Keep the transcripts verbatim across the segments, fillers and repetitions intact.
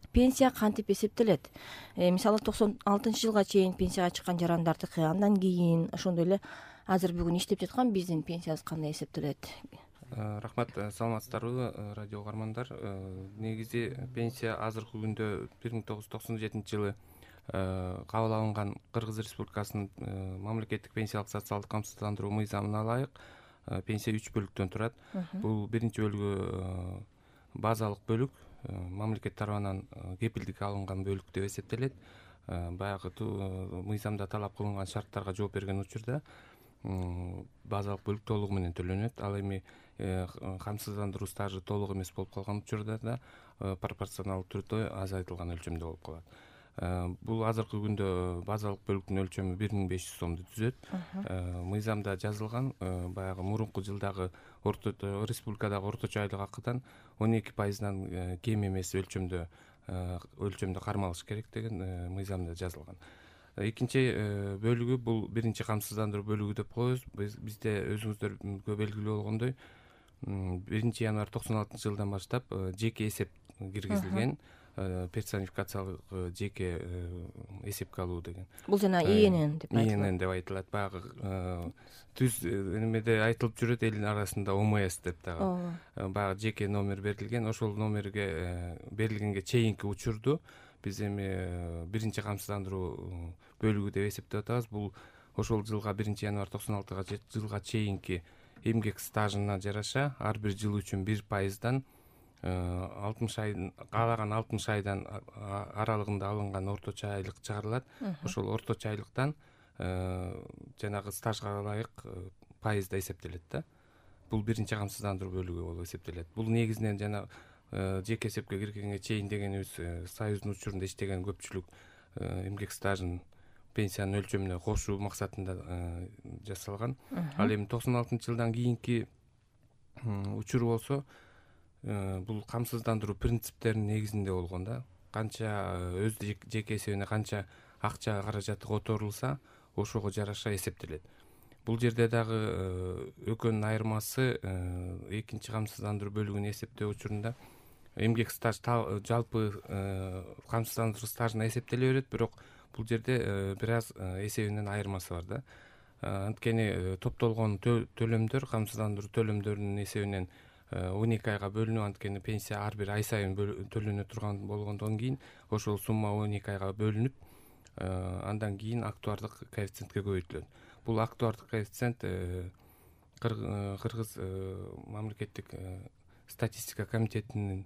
пенсия кантип эсептелет? Мисалы токсон алтынчы жылга чейин пенсияга чыккан жарандардыкы, андан кийин ошондой эле азыр бүгүн иштеп жаткан биздин пенсиябыз кандай эсептелет? Рахмат, саламатсыздарбы радио угармандар. Негизи пенсия азыркы күндө бир миң тогуз жүз токсон жетинчи жылы кабыл алынган Кыргыз Республикасынын мамлекеттик пенсиялык социалдык камсыздандыруу мыйзамына ылайык пенсия үч бөлүктөн турат. Бул биринчи бөлүгү базалык бөлүк, мамлекет тарабынан кепилдикке алынган бөлүк деп эсептелет. Баягы мыйзамда талап кылынган шарттарга жооп берген учурда базалык бөлүк толугу менен төлөнөт. Ал эми камсыздандыруу стажы толук эмес болуп калган учурда да пропорционалдуу түрдө азайтылган өлчөмдө болуп калат. Бул азыркы күндө базалык бөлүктүн өлчөмү бир миң беш жүз сомду түзөт. Мыйзамда жазылган баягы мурунку жылдагы республикадагы орточо айлык акыдан он эки пайыздан кем эмес өлчөмдө өлчөмдө кармалыш керек деген мыйзамда жазылган. Экинчи бөлүгү бул биринчи камсыздандыруу бөлүгү деп коебуз. Бизде өзүңүздөргө белгилүү болгондой биринчи январь токсон алтынчы жылдан баштап жеке эсеп киргизилген, персонификациялык жеке эсепке алуу деген. Бул жана ИНН деп айтылат. ИНН деп айтылат. Баягы түз немеде айтылып жүрөт элдин арасында ОМС деп дагы. Баягы жеке номер берилген, ошол номерге берилгенге чейинки учурду биз эми биринчи камсыздандыруу бөлүгү деп эсептеп атабыз. Бул ошол жылга биринчи январь токсон алтыга жылга чейинки эмгек стажына жараша ар бир жыл үчүн бир пайыздан алтымыш ай каалаган алтымыш айдан аралыгында алынган орточо айлык чыгарылат. Ошол орточо айлыктан жанагы стажга ылайык пайызда эсептелет да. Бул биринчи камсыздандыруу бөлүгү болуп эсептелет. Бул негизинен жана жеке эсепке киргенге чейин дегенибиз союздун учурунда иштеген көпчүлүк эмгек стажын пенсиянын өлчөмүнө кошуу максатында жасалган. Ал эми токсон алтынчы жылдан кийинки учур болсо бул камсыздандыруу принциптеринин негизинде болгон да. Канча өз жеке эсебине канча акча каражаты которулса, ошого жараша эсептелет. Бул жерде дагы экөөнүн айырмасы экинчи камсыздандыруу бөлүгүн эсептөө учурунда эмгек стаж жалпы камсыздандыруу стажына эсептеле берет, бирок бул жерде бир аз эсебинен айырмасы бар да. Анткени топтолгон төлөмдөр, камсыздандыруу төлөмдөрүнүн эсебинен он эки айга бөлүнүп, анткени пенсия ар бир ай сайын төлөнө турган болгондон кийин ошол сумма он эки айга бөлүнүп, андан кийин актуардык коэффициентке көбөйтүлөт. Бул актуардык коэффициент Кыргыз мамлекеттик статистика комитетинин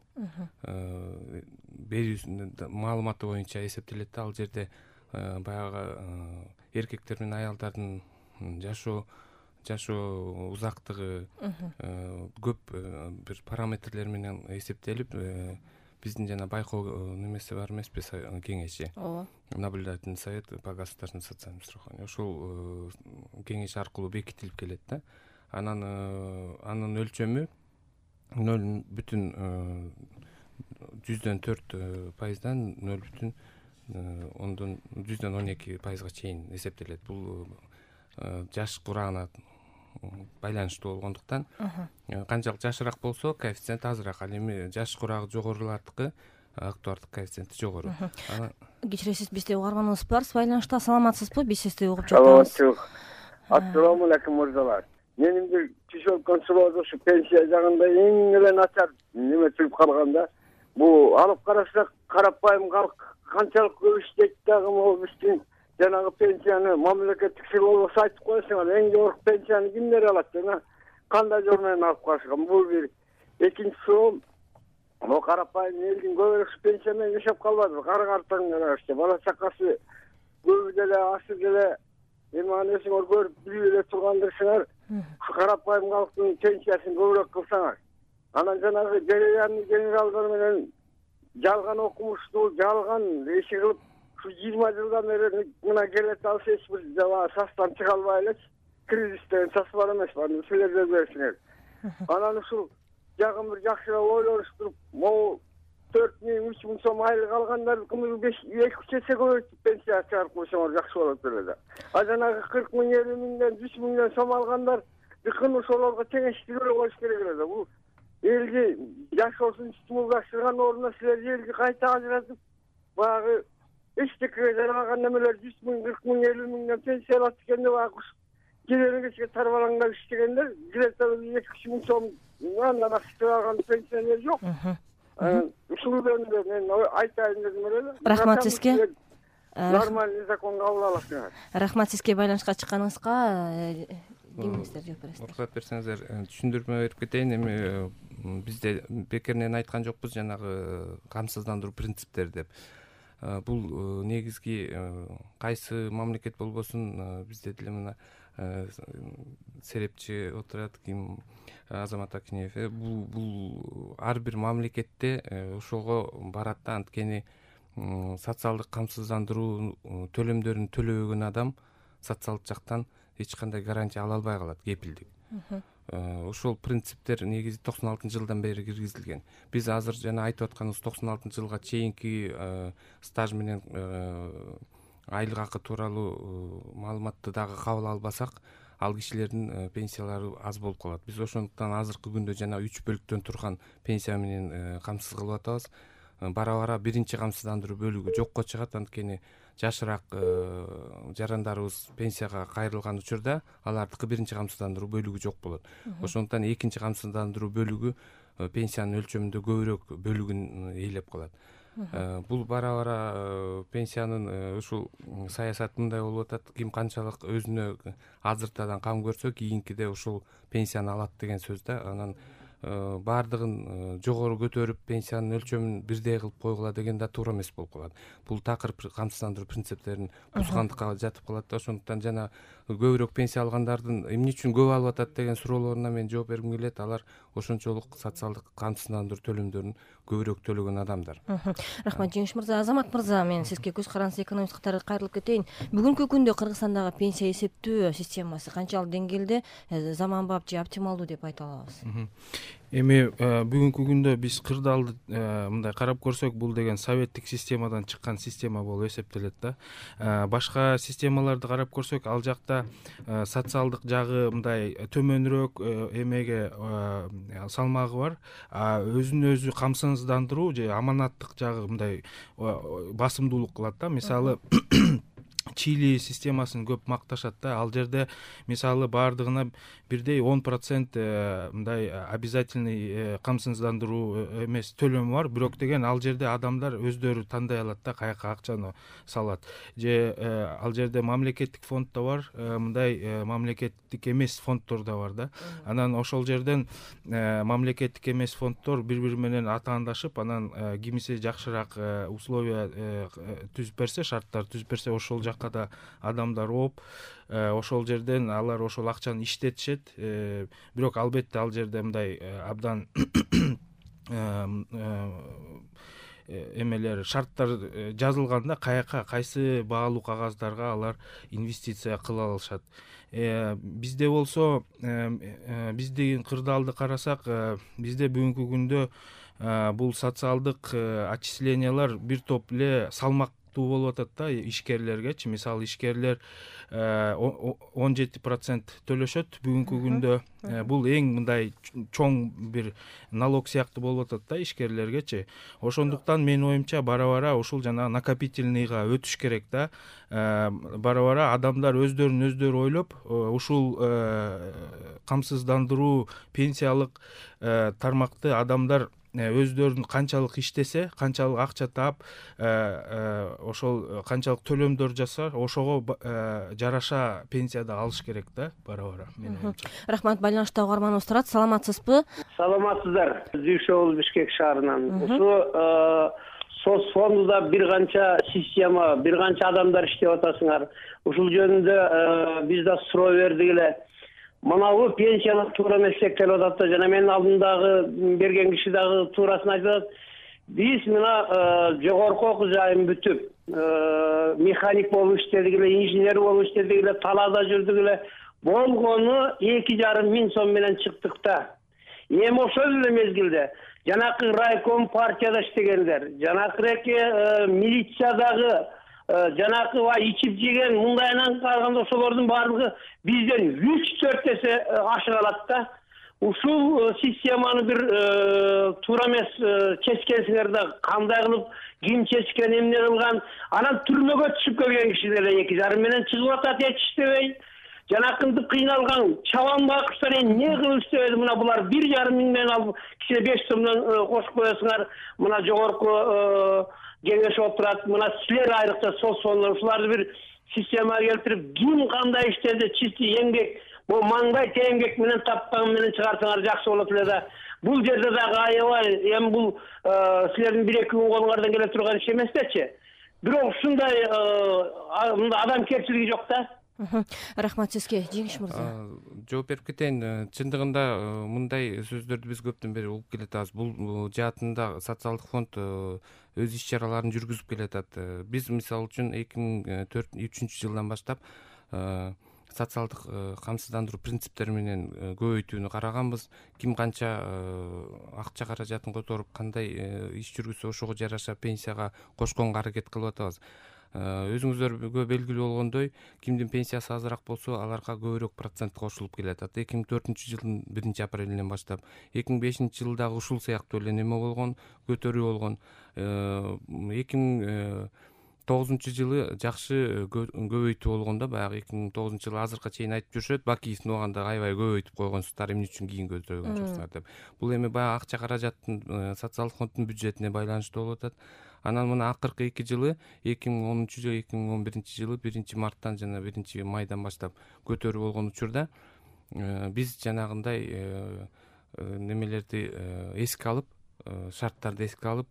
берүүсүнүн маалыматы боюнча эсептелет да. Ал жерде баягы эркектер менен аялдардын жашоо жашоо узактыгы көп бир параметрлер менен эсептелип, биздин жана байкоо немеси бар эмеспи, кеңеши. Ооба. Наблюдательный совет по государственной социальной страхованию. Ошол кеңеш аркылуу бекитилип келет да. Анан анын өлчөмү нөл бүтүн жүздөн төрт пайыздан нөл бүтүн ондон жүздөн он эки пайызга чейин эсептелет. Бул жаш курагына байланыштуу болгондуктан канчалык жашыраак болсо коэффициент азыраак. Ал эми жаш курагы жогорулардыкы актуардык коэффициенти жогору. Кечиресиз, бизде угарманыбыз бар байланышта. Саламатсызбы? Биз сизди угуп жатабыз. Ассаламу алейкум мырзалар. Менин бир түшүнкөн суроо ушу пенсия жагында эң эле начар неме чыгып калганда, бул алып карасак карапайым калк канчалык көп иштейт дагы могу биздин жанагы пенсияны мамлекеттик сыйлоого айтып коесуңар, эң жогорку пенсияны кимдер алат жана кандай жол менен алып калышкан? Бул бир. Экинчи суроо, могу карапайым элдин көбүрөөсү пенсия менен жашап калбады. Кары картаңдар, бала чакасы көбү деле асы деле эми анысыңар көрүп билип эле тургандырсыңар. Карапайым калктын пенсиясын көбүрөөк кылсаңар. Анан жанагы деревянный генералдар менен жалган окумуштуу, жалган иши кылып, ушу жыйырма жылдан бери мына келет алса эч бир жаба састан чыга албай элечи. Кризис деген сас бар эмес, баны силер берсиңер. Анан ушул жагын бир жакшыраак ойлонуштуруп, могу төрт миң, үч миң сом айлык алгандардыкын эки үч эсе көбөйтүп пенсия чыгарып койсоңор жакшы болот эле. А жанагы кырк миң, элүү миңден, жүз миңден сом алгандар дыкын ошолорго теңештирип коюш керек эле. Бул элге жашоосун стимулдаштырган ордуна силер элге кайта ажыратып баягы эчтекеге жарабаган немелер жүз миң кырк миң элүү миңден пенсия алат дегенде баягы келер кечке тарбалаңдап иштегендер директору эки үч миң сом андан акча алган пенсионер жок. Ушул жөнүндө мен айтайын дедим эле. Рахмат сизге. Нормальный закон кабыл аласыңар. Рахмат сизге байланышка чыкканыңызга. Кимиңиздер жооп бересиздер? Уруксат берсеңиздер, түшүндүрмө берип кетейин. Эми бизде бекеринен айткан жокпуз жанагы камсыздандыруу принциптери деп. Бул негизги кайсы мамлекет болбосун бизде деле мына серепчи отурат ким Азамат Акинеев. Бул бул ар бир мамлекетте ошого барат да, анткени социалдык камсыздандыруу төлөмдөрүн төлөбөгөн адам социалдык жактан эч кандай гарантия ала албай калат, кепилдик. Ошол принциптер негизи токсон алтынчы жылдан бери киргизилген. Биз азыр жана айтып атканыбыз токсон алтынчы жылга чейинки стаж менен айлык акы тууралуу маалыматты дагы кабыл албасак, ал кишилердин пенсиялары аз болуп калат. Биз ошондуктан азыркы күндө жана үч бөлүктөн турган пенсия менен камсыз кылып атабыз. Бара-бара биринчи камсыздандыруу бөлүгү жокко чыгат, анткени жашыраак жарандарыбыз пенсияга кайрылган учурда алардыкы биринчи камсыздандыруу бөлүгү жок болот. Ошондуктан экинчи камсыздандыруу бөлүгү пенсиянын өлчөмүндө көбүрөөк бөлүгүн ээлеп калат. Бул бара-бара пенсиянын ушул саясаты мындай болуп атат: ким канчалык өзүнө азыртадан кам көрсө, кийинкиде ушул пенсияны алат деген сөз да. Анан баардыгын жогору көтөрүп пенсиянын өлчөмүн бирдей кылып койгула деген да туура эмес болуп калат. Бул такыр камсыздандыруу принциптерин бузгандыкка жатып калат да. Ошондуктан жана көбүрөөк пенсия алгандардын эмне үчүн көп алып атат деген суроолоруна мен жооп бергим келет. Алар ошончолук социалдык камсыздандыруу төлөмдөрүн көбүрөөк төлөгөн адамдар. Рахмат Жеңиш мырза. Азамат мырза, мен сизге көз карандысыз экономист катары кайрылып кетейин. Бүгүнкү күндө Кыргызстандагы пенсия эсептөө системасы канчалык деңгээлде заманбап же оптималдуу деп айта алабыз? Эми бүгүнкү күндө биз кырдаалды мындай карап көрсөк, бул деген советтик системадан чыккан система болуп эсептелет да. Башка системаларды карап көрсөк, ал жакта социалдык жагы мындай төмөнүрөөк эмеге салмагы бар. Өзүн өзү камсыздандыруу же аманаттык жагы мындай басымдуулук кылат да. Мисалы Чили системасын көп макташат да. Ал жерде мисалы баардыгына бирдей он процент мындай обязательный камсыздандыруу эмес төлөмү бар. Бирок деген ал жерде адамдар өздөрү тандай алат да, каяка акчаны салат. Же ал жерде мамлекеттик фонд да бар, мындай мамлекеттик эмес фонддор да бар да. Анан ошол жерден мамлекеттик эмес фонддор бири-бири менен атаандашып, анан кимиси жакшыраак условия түзүп берсе, шарттар түзүп берсе, ошол жакка да адамдар ооп, ошол жерден алар ошол акчаны иштетишет. Бирок албетте ал жерде мындай абдан эмелер, шарттар жазылганда каяка, кайсы баалуу кагаздарга алар инвестиция кыла алышат. Бизде болсо, биздин кырдаалды карасак, бизде бүгүнкү күндө бул социалдык отчислениялар бир топ эле салмак болуп атат да ишкерлергечи. Мисалы ишкерлер он жети процент төлөшөт бүгүнкү күндө. Бул эң мындай чоң бир налог сыяктуу болуп атат да ишкерлергечи. Ошондуктан менин оюмча бара-бара ушул жана накопительныйга өтүш керек да. Бара-бара адамдар өздөрүн өздөрү ойлоп, ушул камсыздандыруу пенсиялык тармакты адамдар өздөрүн канчалык иштесе, канчалык акча таап, ошол канчалык төлөмдөр жаса, ошого жараша пенсияда алыш керек да, бара-бара. Рахмат. Байланышта угарманыбыз турат. Саламатсызбы? Саламатсыздар. Дүйшөбүл Бишкек шаарынан. Ушу соцфондуда бир канча система, бир канча адамдар иштеп атасыңар. Ушул жөнүндө биз да суроо бердик эле. Манабу пенсияны туура эмес деп келип атат да, жана менин алдымдагы берген киши дагы туурасын айтып атат. Биз мына жогорку окуу жайын бүтүп, механик болуп иштедик эле, инженер болуп иштедик эле, талаада жүрдүк эле. Болгону эки жарым миң сом менен чыктык да. Эми ошол эле мезгилде жанакы райком партияда иштегендер, жанакы милициядагы жанакы ичип жеген мындайынан караганда ошолордун баардыгы бизден үч төрт эсе ашык алат да. ушул системаны бир туура эмес чечкенсиңер да кандай кылып ким чечкен эмне кылган анан түрмөгө түшүп келген кишилер эки жарым менен чыгып атат эч иштебей жанакынтип кыйналган чабан байкуштар эмне кылып иштебейди мына булар бир жарым миң менен алып кичине беш сомдон кошуп коесуңар мына жогорку кеңеш отурат мына силер айрыкча соцфонддор ушуларды бир системага келтирип ким кандай иштеди чисти эмгек бул маңдай эмгек менен тапкан менен чыгарсаңар жакшы болот эле да бул жерде дагы аябай эми бул силердин бир эки күн колуңардан келе турган иш эмес дечи бирок ушундай мындай адамгерчилиги жок да. Рахмат сизге, Жеңиш мырза. Жооп берип кетейин. Чындыгында мындай сөздөрдү биз көптөн бери угуп келатабыз. Бул жаатында социалдык фонд өз иш чараларын жүргүзүп келатат. Биз мисалы үчүн эки миң үчүнчү жылдан баштап социалдык камсыздандыруу принциптери менен көбөйтүүнү караганбыз. Ким канча акча каражатын которуп кандай иш жүргүзсө ошого жараша пенсияга кошконго аракет кылып атабыз. Өзүңүздөргө белгилүү болгондой, кимдин пенсиясы азыраак болсо, аларга көбүрөөк процент кошулуп келатат. эки миң төртүнчү жылдын биринчи апрелинен баштап, эки миң бешинчи жылдагы ушул сыяктуу эле неме болгон, көтөрүү болгон. эки миң тогузунчу жылы жакшы көбөйтүү болгон да, баягы эки миң тогузунчу жылы азыркыга чейин айтып жүрүшөт, бакиисин убагында аябай көбөйтүп койгонсуздар, эмне үчүн кийин көтөргөн жоксуңар деп. Бул эми баягы акча каражаттын социалдык фонддун бюджетине байланыштуу болуп атат. Анан мына акыркы эки жылы, эки миң онунчу жыл, эки миң он биринчи жылы биринчи марттан жана биринчи майдан баштап көтөрүү болгон учурда биз жанагындай немелерди эске алып, шарттарды эске алып,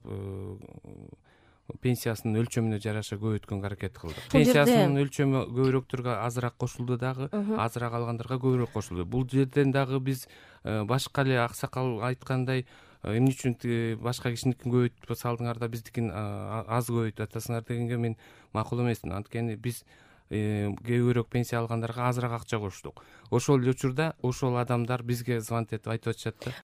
пенсиясынын өлчөмүнө жараша көбөйткөнгө аракет кылдык. Пенсиясынын өлчөмү көбүрөөктөргө азыраак кошулду дагы, азыраак алгандарга көбүрөөк кошулду. Бул жерден дагы биз башка эле аксакал айткандай эмне үчүн башка кишиникин көбөйтүп салдыңар да биздикин аз көбөйтүп атасыңар дегенге мен макул эмесмин. Анткени биз көбүрөөк пенсия алгандарга азыраак акча коштук. Ошол эле учурда ошол адамдар бизге звонить этип айтып атышат да.